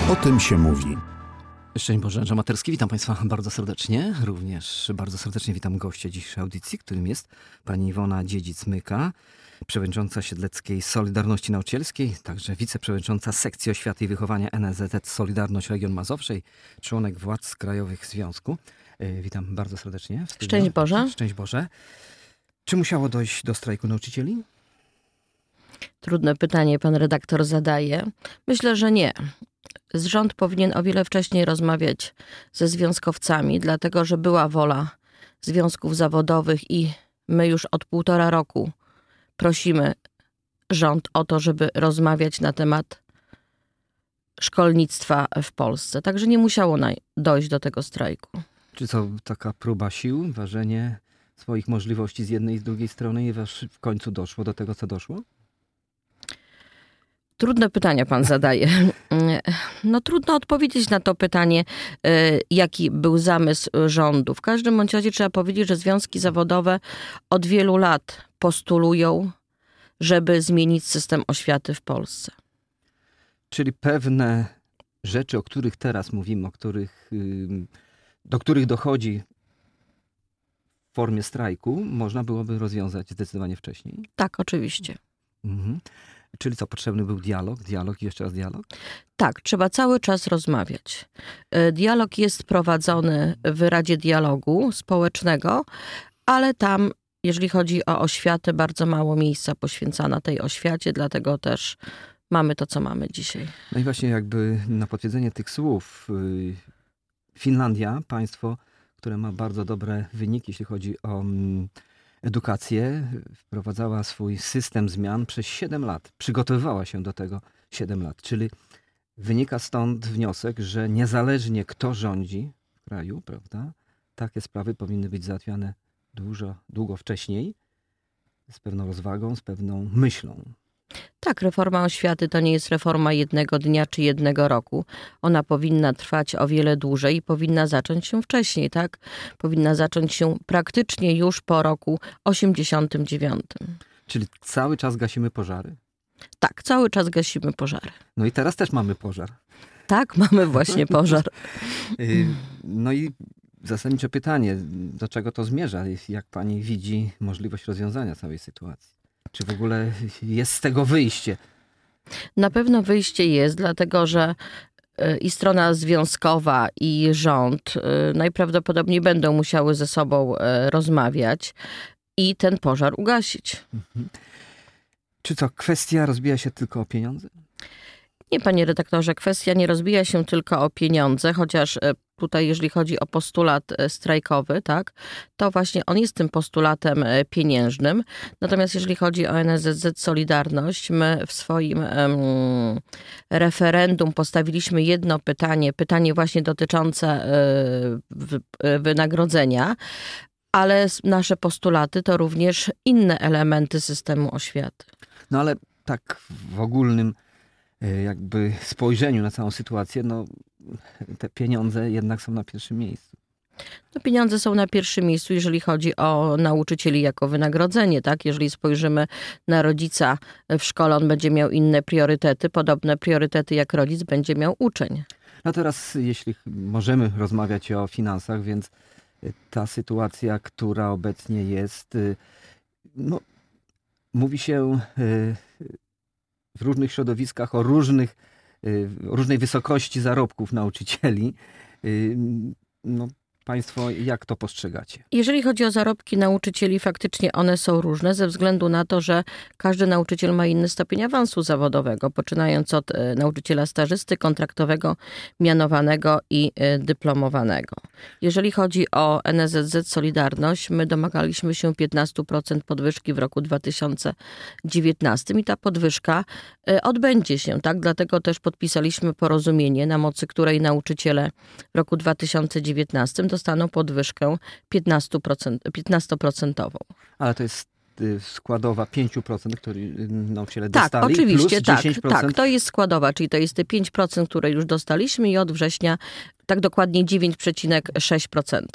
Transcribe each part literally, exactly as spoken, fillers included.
O tym się mówi. Szczęść Boże, Andrzej Materski, witam Państwa bardzo serdecznie. Również bardzo serdecznie witam gościa dzisiejszej audycji, którym jest pani Iwona Dziedzic-Myka, przewodnicząca Siedleckiej Solidarności Nauczycielskiej, także wiceprzewodnicząca Sekcji Oświaty i Wychowania N S Z Z Solidarność Region Mazowszej, członek władz krajowych związku. Witam bardzo serdecznie. Szczęść Boże. Szczęść Boże. Czy musiało dojść do strajku nauczycieli? Trudne pytanie pan redaktor zadaje. Myślę, że nie. Rząd powinien o wiele wcześniej rozmawiać ze związkowcami, dlatego że była wola związków zawodowych i my już od półtora roku prosimy rząd o to, żeby rozmawiać na temat szkolnictwa w Polsce. Także nie musiało dojść do tego strajku. Czy co, taka próba sił, ważenie swoich możliwości z jednej i z drugiej strony i w końcu doszło do tego, co doszło? Trudne pytania pan zadaje. No trudno odpowiedzieć na to pytanie, jaki był zamysł rządu. W każdym bądź razie trzeba powiedzieć, że związki zawodowe od wielu lat postulują, żeby zmienić system oświaty w Polsce. Czyli pewne rzeczy, o których teraz mówimy, o których, do których dochodzi w formie strajku, można byłoby rozwiązać zdecydowanie wcześniej? Tak, oczywiście. Mhm. Czyli co, potrzebny był dialog, dialog i jeszcze raz dialog? Tak, trzeba cały czas rozmawiać. Dialog jest prowadzony w Radzie Dialogu Społecznego, ale tam, jeżeli chodzi o oświatę, bardzo mało miejsca poświęcana tej oświacie, dlatego też mamy to, co mamy dzisiaj. No i właśnie jakby na potwierdzenie tych słów, Finlandia, państwo, które ma bardzo dobre wyniki, jeśli chodzi o edukację, wprowadzała swój system zmian przez siedem lat. Przygotowywała się do tego siedem lat. Czyli wynika stąd wniosek, że niezależnie kto rządzi w kraju, prawda, takie sprawy powinny być załatwiane dużo, długo wcześniej, z pewną rozwagą, z pewną myślą. Tak, reforma oświaty to nie jest reforma jednego dnia czy jednego roku. Ona powinna trwać o wiele dłużej i powinna zacząć się wcześniej, tak? Powinna zacząć się praktycznie już po roku osiemdziesiątym dziewiątym. Czyli cały czas gasimy pożary? Tak, cały czas gasimy pożary. No i teraz też mamy pożar. Tak, mamy właśnie pożar. No i zasadnicze pytanie, do czego to zmierza? Jak pani widzi możliwość rozwiązania całej sytuacji? Czy w ogóle jest z tego wyjście? Na pewno wyjście jest, dlatego że i strona związkowa, i rząd najprawdopodobniej będą musiały ze sobą rozmawiać i ten pożar ugasić. Mhm. Czy co, kwestia rozbija się tylko o pieniądze? Nie, panie redaktorze, kwestia nie rozbija się tylko o pieniądze, chociaż tutaj, jeżeli chodzi o postulat strajkowy, tak, to właśnie on jest tym postulatem pieniężnym. Natomiast jeżeli chodzi o N S Z Z Solidarność, my w swoim um, referendum postawiliśmy jedno pytanie, pytanie właśnie dotyczące y, wynagrodzenia, ale nasze postulaty to również inne elementy systemu oświaty. No ale tak w ogólnym jakby spojrzeniu na całą sytuację, no te pieniądze jednak są na pierwszym miejscu. No, pieniądze są na pierwszym miejscu, jeżeli chodzi o nauczycieli jako wynagrodzenie, tak? Jeżeli spojrzymy na rodzica w szkole, on będzie miał inne priorytety, podobne priorytety jak rodzic będzie miał uczeń. No teraz, jeśli możemy rozmawiać o finansach, więc ta sytuacja, która obecnie jest, no mówi się w różnych środowiskach o różnych, różnej wysokości zarobków nauczycieli. No, państwo jak to postrzegacie? Jeżeli chodzi o zarobki nauczycieli, faktycznie one są różne ze względu na to, że każdy nauczyciel ma inny stopień awansu zawodowego, poczynając od nauczyciela stażysty, kontraktowego, mianowanego i dyplomowanego. Jeżeli chodzi o N S Z Z Solidarność, my domagaliśmy się piętnaście procent podwyżki w roku dwa tysiące dziewiętnastym i ta podwyżka odbędzie się, tak? Dlatego też podpisaliśmy porozumienie, na mocy której nauczyciele w roku dwa tysiące dziewiętnastym dostaną podwyżkę piętnaście procent, piętnaście procent. Ale to jest składowa pięć procent, który nauczyciele tak, dostali, oczywiście, plus dziesięć procent. Tak, tak, to jest składowa, czyli to jest te pięć procent, które już dostaliśmy i od września tak dokładnie dziewięć przecinek sześć procent.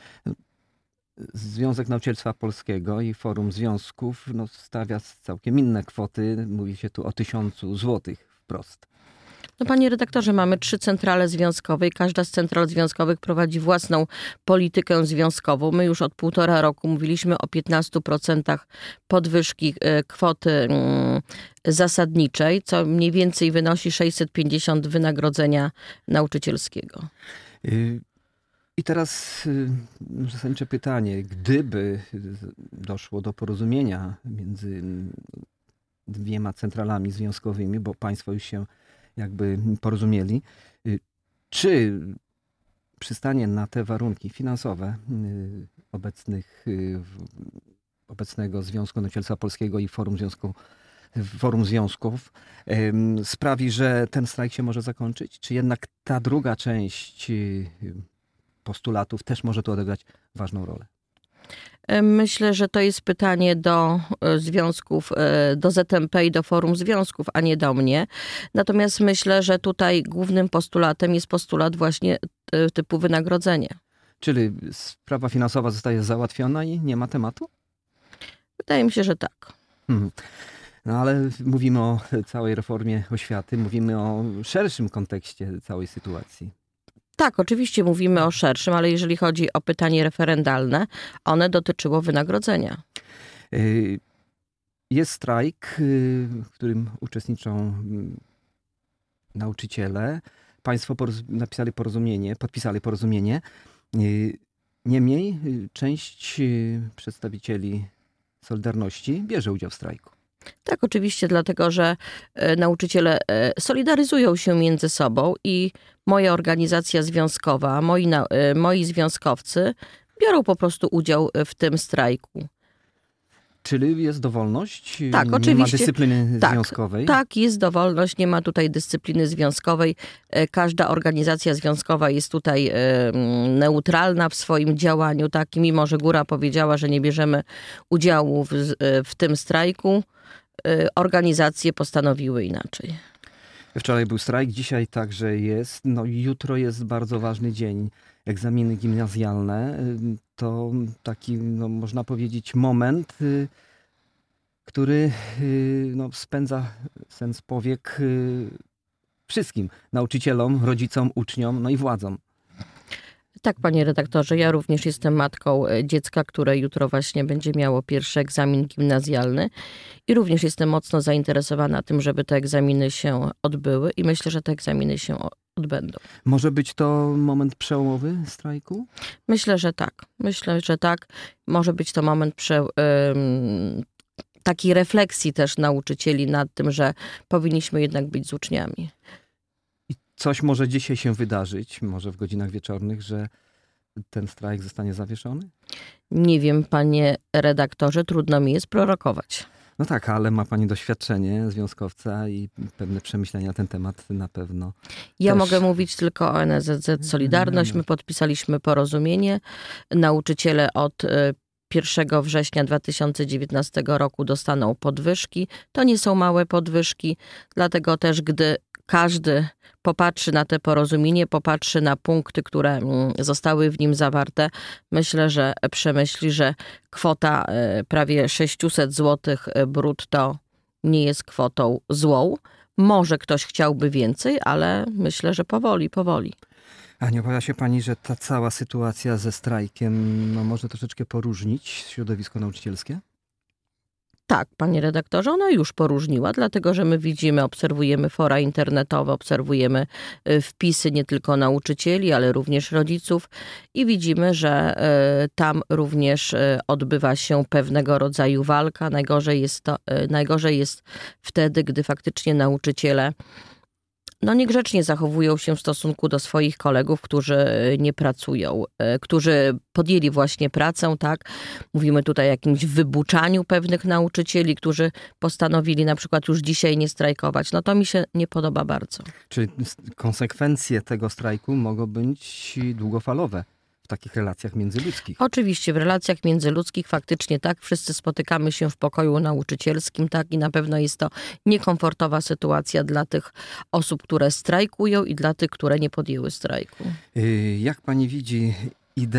Związek Nauczycielstwa Polskiego i Forum Związków no, stawia całkiem inne kwoty. Mówi się tu o tysiącu złotych wprost. No, panie redaktorze, mamy trzy centrale związkowe i każda z central związkowych prowadzi własną politykę związkową. My już od półtora roku mówiliśmy o piętnastu procentach podwyżki kwoty zasadniczej, co mniej więcej wynosi sześćset pięćdziesiąt wynagrodzenia nauczycielskiego. I teraz zasadnicze pytanie. Gdyby doszło do porozumienia między dwiema centralami związkowymi, bo państwo już się jakby porozumieli, czy przystanie na te warunki finansowe obecnych, obecnego Związku Nauczycielstwa Polskiego i Forum, Związku, Forum Związków sprawi, że ten strajk się może zakończyć? Czy jednak ta druga część postulatów też może tu odegrać ważną rolę? Myślę, że to jest pytanie do związków, do Z M P i do Forum Związków, a nie do mnie. Natomiast myślę, że tutaj głównym postulatem jest postulat właśnie typu wynagrodzenie. Czyli sprawa finansowa zostaje załatwiona i nie ma tematu? Wydaje mi się, że tak. Hmm. No ale mówimy o całej reformie oświaty, mówimy o szerszym kontekście całej sytuacji. Tak, oczywiście mówimy o szerszym, ale jeżeli chodzi o pytanie referendalne, one dotyczyło wynagrodzenia. Jest strajk, w którym uczestniczą nauczyciele. Państwo napisali porozumienie, podpisali porozumienie. Niemniej część przedstawicieli Solidarności bierze udział w strajku. Tak, oczywiście, dlatego że nauczyciele solidaryzują się między sobą i moja organizacja związkowa, moi, moi związkowcy biorą po prostu udział w tym strajku. Czyli jest dowolność? Tak, nie oczywiście. Nie ma dyscypliny tak, związkowej? Tak, jest dowolność, nie ma tutaj dyscypliny związkowej. Każda organizacja związkowa jest tutaj neutralna w swoim działaniu. Tak, mimo że góra powiedziała, że nie bierzemy udziału w, w tym strajku, organizacje postanowiły inaczej. Wczoraj był strajk, dzisiaj także jest. No jutro jest bardzo ważny dzień. Egzaminy gimnazjalne to taki, no, można powiedzieć, moment, który no, spędza sen z powiek wszystkim nauczycielom, rodzicom, uczniom, no i władzom. Tak, panie redaktorze, ja również jestem matką dziecka, które jutro właśnie będzie miało pierwszy egzamin gimnazjalny i również jestem mocno zainteresowana tym, żeby te egzaminy się odbyły i myślę, że te egzaminy się odbędą. Może być to moment przełomowy strajku? Myślę, że tak. Myślę, że tak. Może być to moment prze, ym, takiej refleksji też nauczycieli nad tym, że powinniśmy jednak być z uczniami. Coś może dzisiaj się wydarzyć, może w godzinach wieczornych, że ten strajk zostanie zawieszony? Nie wiem, panie redaktorze, trudno mi jest prorokować. No tak, ale ma pani doświadczenie związkowca i pewne przemyślenia na ten temat na pewno. Ja też. mogę mówić tylko o N S Z Z Solidarność. My podpisaliśmy porozumienie. Nauczyciele od pierwszego września dwa tysiące dziewiętnastego roku dostaną podwyżki. To nie są małe podwyżki, dlatego też gdy każdy popatrzy na te porozumienie, popatrzy na punkty, które zostały w nim zawarte, myślę, że przemyśli, że kwota prawie sześćset złotych brutto nie jest kwotą złą. Może ktoś chciałby więcej, ale myślę, że powoli, powoli. A nie obawia się pani, że ta cała sytuacja ze strajkiem no, może troszeczkę poróżnić środowisko nauczycielskie? Tak, panie redaktorze, ona już poróżniła, dlatego że my widzimy, obserwujemy fora internetowe, obserwujemy wpisy nie tylko nauczycieli, ale również rodziców i widzimy, że tam również odbywa się pewnego rodzaju walka. Najgorzej jest to, najgorzej jest wtedy, gdy faktycznie nauczyciele no niegrzecznie zachowują się w stosunku do swoich kolegów, którzy nie pracują, którzy podjęli właśnie pracę, tak? Mówimy tutaj o jakimś wybuczaniu pewnych nauczycieli, którzy postanowili na przykład już dzisiaj nie strajkować. No to mi się nie podoba bardzo. Czyli konsekwencje tego strajku mogą być długofalowe w takich relacjach międzyludzkich? Oczywiście w relacjach międzyludzkich faktycznie tak. Wszyscy spotykamy się w pokoju nauczycielskim, tak? I na pewno jest to niekomfortowa sytuacja dla tych osób, które strajkują i dla tych, które nie podjęły strajku. Jak pani widzi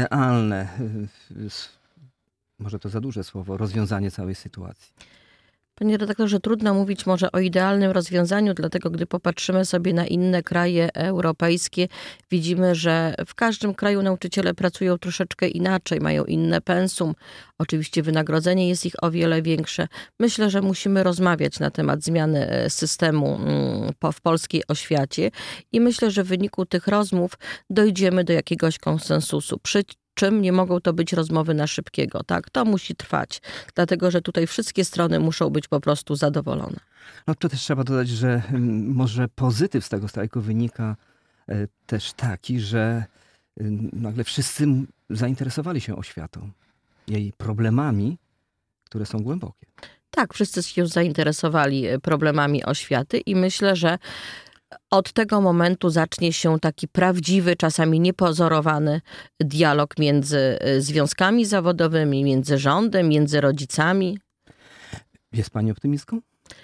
idealne, może to za duże słowo, rozwiązanie całej sytuacji? Panie redaktorze, trudno mówić może o idealnym rozwiązaniu, dlatego gdy popatrzymy sobie na inne kraje europejskie, widzimy, że w każdym kraju nauczyciele pracują troszeczkę inaczej, mają inne pensum. Oczywiście wynagrodzenie jest ich o wiele większe. Myślę, że musimy rozmawiać na temat zmiany systemu w polskiej oświacie i myślę, że w wyniku tych rozmów dojdziemy do jakiegoś konsensusu. Przy czym nie mogą to być rozmowy na szybkiego, tak? To musi trwać, dlatego że tutaj wszystkie strony muszą być po prostu zadowolone. No to też trzeba dodać, że może pozytyw z tego strajku wynika też taki, że nagle wszyscy zainteresowali się oświatą, jej problemami, które są głębokie. Tak, wszyscy się zainteresowali problemami oświaty i myślę, że od tego momentu zacznie się taki prawdziwy, czasami niepozorowany dialog między związkami zawodowymi, między rządem, między rodzicami. Jest pani optymistką?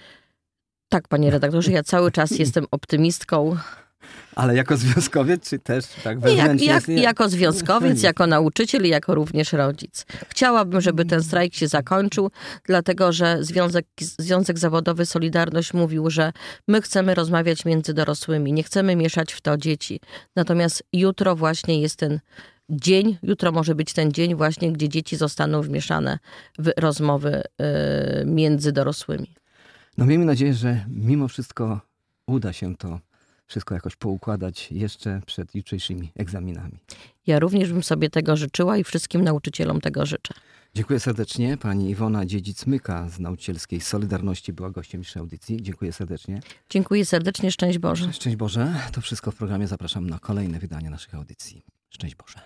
Tak, panie redaktorze, ja cały czas jestem optymistką. Ale jako związkowiec, czy też tak wewnętrznie? Jak, jak, jako związkowiec, jako nauczyciel i jako również rodzic. Chciałabym, żeby ten strajk się zakończył, dlatego że Związek, Związek Zawodowy Solidarność mówił, że my chcemy rozmawiać między dorosłymi, nie chcemy mieszać w to dzieci. Natomiast jutro właśnie jest ten dzień, jutro może być ten dzień właśnie, gdzie dzieci zostaną wmieszane w rozmowy yy, między dorosłymi. No miejmy nadzieję, że mimo wszystko uda się to wszystko jakoś poukładać jeszcze przed jutrzejszymi egzaminami. Ja również bym sobie tego życzyła i wszystkim nauczycielom tego życzę. Dziękuję serdecznie. Pani Iwona Dziedzic-Myka z Nauczycielskiej Solidarności była gościem dzisiejszej audycji. Dziękuję serdecznie. Dziękuję serdecznie. Szczęść Boże. Szczęść Boże. To wszystko w programie. Zapraszam na kolejne wydanie naszych audycji. Szczęść Boże.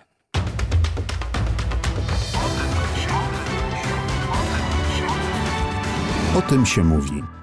O tym się mówi.